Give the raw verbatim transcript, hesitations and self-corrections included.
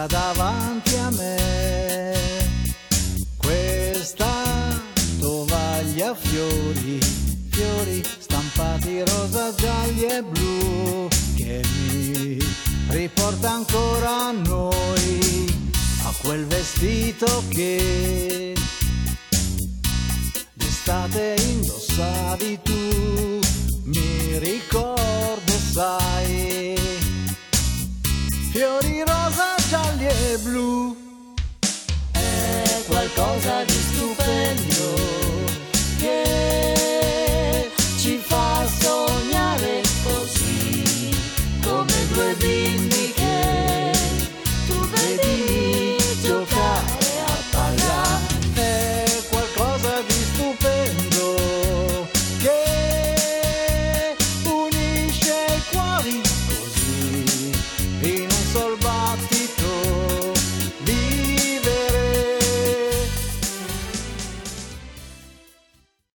davanti a me. Questa tovaglia fiori, fiori stampati rosa, gialli e blu, che mi riporta ancora a noi, a quel vestito che d'estate indossavi tu. Mi ricordo, sai, fiori rosa, gialli e blu. È qualcosa di stupendo che ci fa sognare così, come due bimbi